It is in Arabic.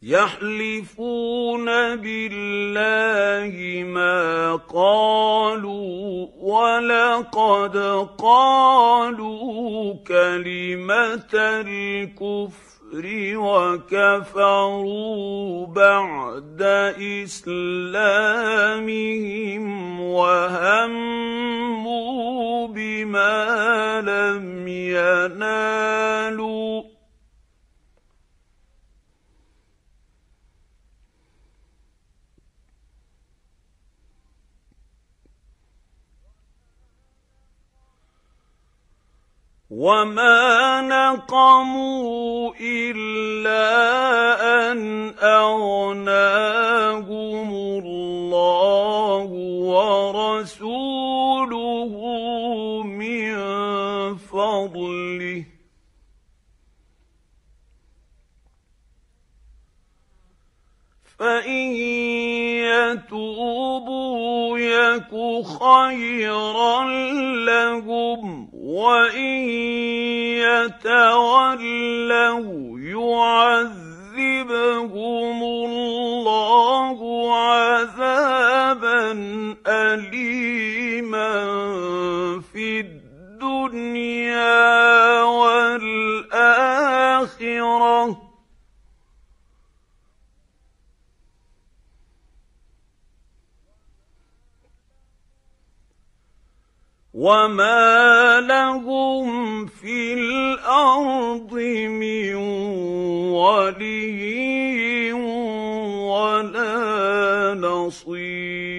يحلفون بالله ما قالوا ولقد قالوا كلمة الكفر وكفروا بعد إسلامهم وهموا بما لم ينالوا وما نقموا إلا أن أغناهم الله ورسوله من فضله فإن يتوبوا يك خيرا لهم وإن يتولوا يعذبهم الله عذابا أليما في الدنيا والآخرة وما لهم في الأرض من ولي ولا نصير.